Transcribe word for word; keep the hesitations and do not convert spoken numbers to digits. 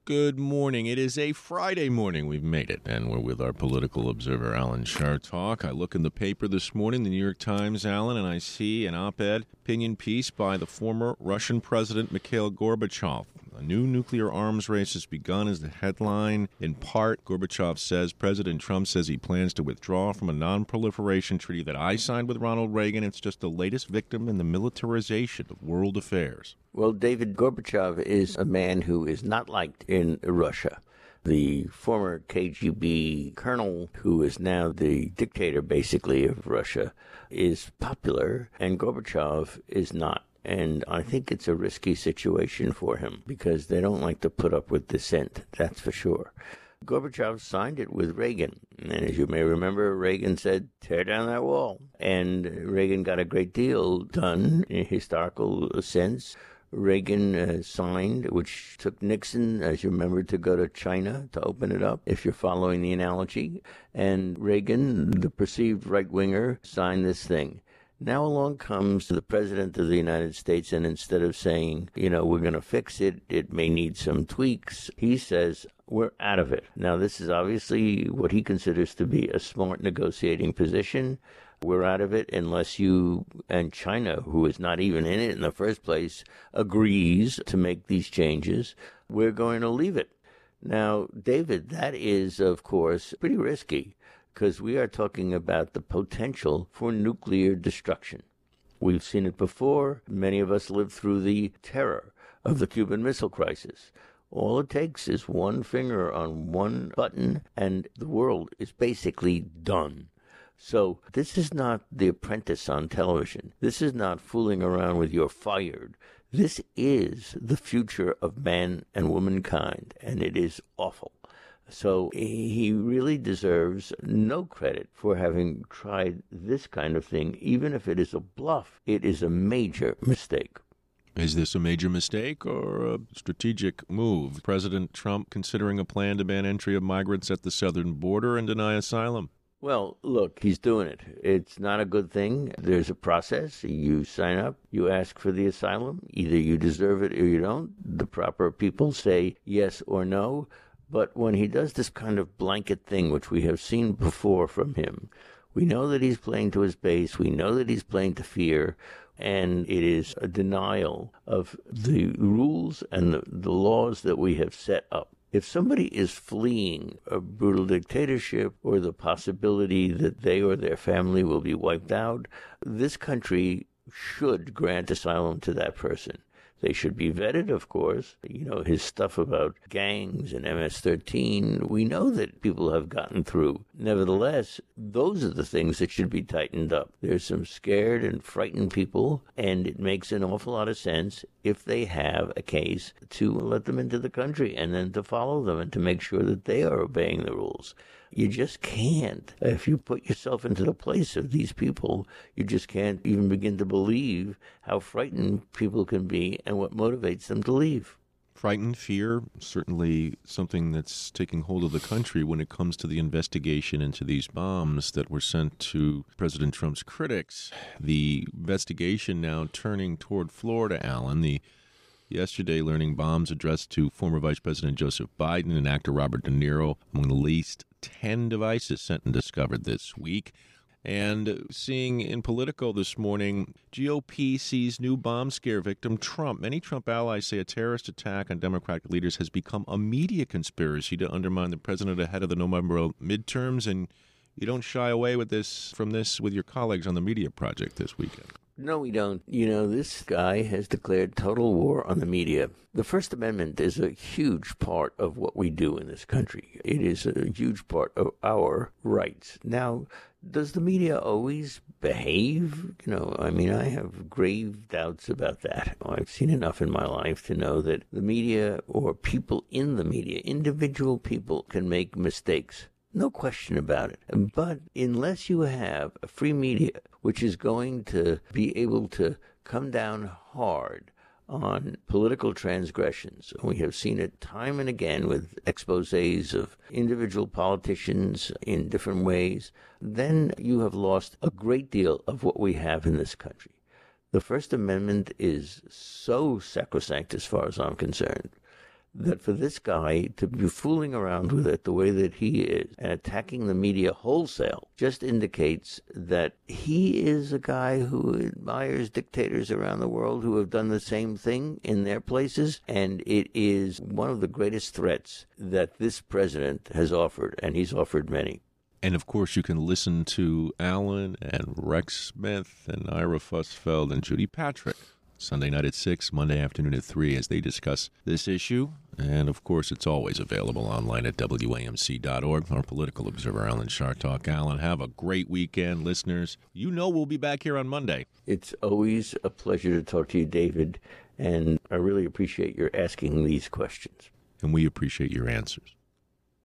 Good morning. It is a Friday morning. We've made it, and we're with our political observer, Alan Chartock. I look in the paper this morning, the New York Times, Alan, and I see an op-ed opinion piece by the former Russian President Mikhail Gorbachev. A new nuclear arms race has begun is the headline. In part, Gorbachev says President Trump says he plans to withdraw from a non-proliferation treaty that I signed with Ronald Reagan. It's just the latest victim in the militarization of world affairs. Well, David Gorbachev is a man who is not liked in Russia. The former K G B colonel, who is now the dictator, basically, of Russia, is popular, and Gorbachev is not. And I think it's a risky situation for him because they don't like to put up with dissent, that's for sure. Gorbachev signed it with Reagan. And as you may remember, Reagan said, tear down that wall. And Reagan got a great deal done in a historical sense. Reagan uh, signed, which took Nixon, as you remember, to go to China to open it up, if you're following the analogy. And Reagan, the perceived right-winger, signed this thing. Now along comes the President of the United States, and instead of saying, you know, we're going to fix it, it may need some tweaks, he says, we're out of it. Now, this is obviously what he considers to be a smart negotiating position. We're out of it unless you and China, who is not even in it in the first place, agrees to make these changes. We're going to leave it. Now, David, that is, of course, pretty risky because we are talking about the potential for nuclear destruction. We've seen it before. Many of us lived through the terror of the Cuban Missile Crisis. All it takes is one finger on one button, and the world is basically done. So this is not The Apprentice on television. This is not fooling around with you're fired. This is the future of man and womankind, and it is awful. So he really deserves no credit for having tried this kind of thing. Even if it is a bluff, it is a major mistake. Is this a major mistake or a strategic move? President Trump considering a plan to ban entry of migrants at the southern border and deny asylum? Well, look, he's doing it. It's not a good thing. There's a process. You sign up, you ask for the asylum. Either you deserve it or you don't. The proper people say yes or no. But when he does this kind of blanket thing, which we have seen before from him, we know that he's playing to his base. We know that he's playing to fear. And it is a denial of the rules and the, the laws that we have set up. If somebody is fleeing a brutal dictatorship or the possibility that they or their family will be wiped out, this country should grant asylum to that person. They should be vetted, of course. You know, his stuff about gangs and M S thirteen, we know that people have gotten through. Nevertheless, those are the things that should be tightened up. There's some scared and frightened people, and it makes an awful lot of sense if they have a case to let them into the country and then to follow them and to make sure that they are obeying the rules. You just can't. If you put yourself into the place of these people, you just can't even begin to believe how frightened people can be and what motivates them to leave. Frightened, fear, certainly something that's taking hold of the country when it comes to the investigation into these bombs that were sent to President Trump's critics. The investigation now turning toward Florida, Alan. The yesterday learning bombs addressed to former Vice President Joseph Biden and actor Robert De Niro among the least ten devices sent and discovered this week. And seeing in Politico this morning, G O P sees new bomb scare victim Trump. Many Trump allies say a terrorist attack on Democratic leaders has become a media conspiracy to undermine the president ahead of the November midterms. And you don't shy away with this from this with your colleagues on the Media Project this weekend. No, we don't. You know, this guy has declared total war on the media. The First Amendment is a huge part of what we do in this country. It is a huge part of our rights. Now, does the media always behave? You know, I mean, I have grave doubts about that. I've seen enough in my life to know that the media or people in the media, individual people, can make mistakes. No question about it. But unless you have a free media, which is going to be able to come down hard on political transgressions, we have seen it time and again with exposés of individual politicians in different ways, then you have lost a great deal of what we have in this country. The First Amendment is so sacrosanct as far as I'm concerned that for this guy to be fooling around with it the way that he is and attacking the media wholesale just indicates that he is a guy who admires dictators around the world who have done the same thing in their places, and it is one of the greatest threats that this president has offered, and he's offered many. And, of course, you can listen to Alan and Rex Smith and Ira Fussfeld and Judy Patrick Sunday night at six, Monday afternoon at three as they discuss this issue. And, of course, it's always available online at W A M C dot org. Our political observer, Alan Chartock. Alan, have a great weekend, listeners. You know we'll be back here on Monday. It's always a pleasure to talk to you, David, and I really appreciate your asking these questions. And we appreciate your answers.